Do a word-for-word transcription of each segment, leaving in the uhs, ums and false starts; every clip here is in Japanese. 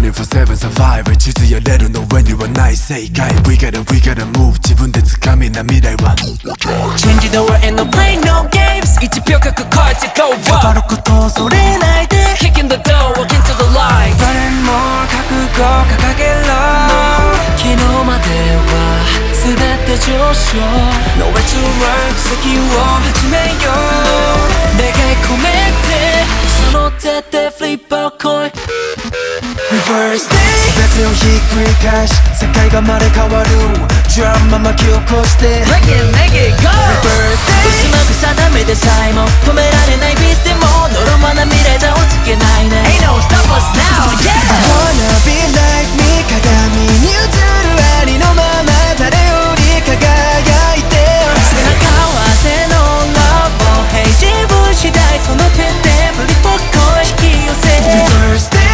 にフォーセブンサバイブ地図やれるの上にはない正解 We gotta we gotta move 自分で掴みな未来は Change the world and no play no games いちびょうかかかえて go up 頑張ることを恐れないで Kicking the door walk into the light 誰も覚悟掲げろ昨日までは全て上昇 Nowhere to run 次を始めよう願い込めてその手でフリップをコイン Reverse day 全てをひっくり返し世界が生まれ変わるドラマ巻き起こして Break it make it go Reverse day うまく定めでさえも止められないビースでものろまな未来じゃ落ちけないね Ain't no stop us now yeah I wanna be like me 鏡に映るありのまま誰より輝いて背中合わせのロボ Hey 自分次第その手でフリップをコイン引き寄せ Reverse day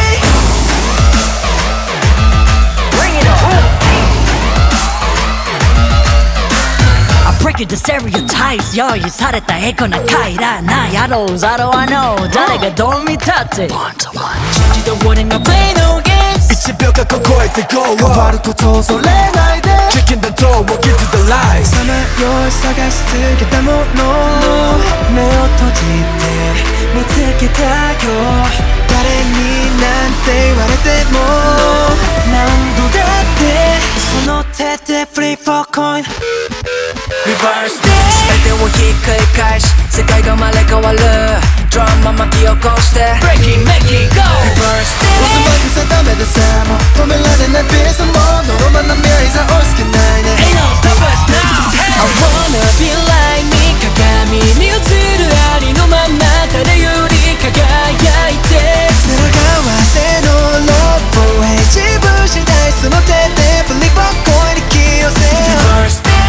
Break the stereotypes 用意されたエコな回らないやろうざろ I know 誰がどう見たって Change the world and no play no games いちびょうかここえて go up 変わることを恐れないで Kicking the door walk into the light さまよい探し続けたもの目を閉じて見つけたよ誰になんて言われても何度だってその手でフリップをコイン Reverse day 全てをひっくり返し世界が生まれ変わるドラマ巻き起こして Break it make it go Reverse day 渦巻く定めでさえも止められないビーストものろまな未来じゃ押しけないね Ain't no stop us now I wanna be like me 鏡に映るありのまま誰より輝いて背中合わせのロボへ自分次第その手でフリップをコインに引き寄せ Reverse day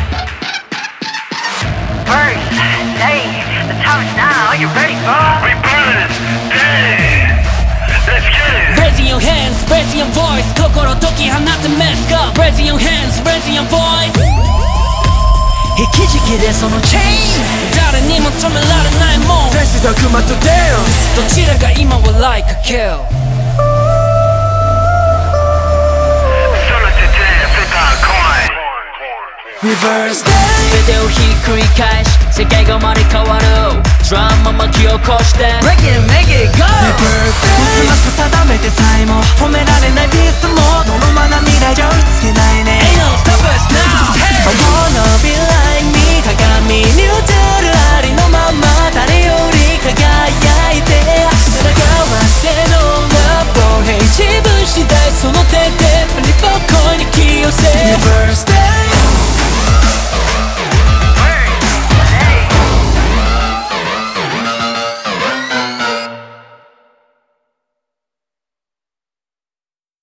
First day, the time is now. Are you ready for Reverse day. Let's get it. Raising your hands, raising your voice 心解き放って Let's go Raising your hands, raising your voice 引き時期でそのチェイン誰にも止められないもん天使と悪魔と dance どちらが今は like a kill Solo today, flip a coin. Reverse day 全てをひっくり返し世界が生まれ変わるドラマ巻き起こして Break it make it go 渦巻く定めてさえも止め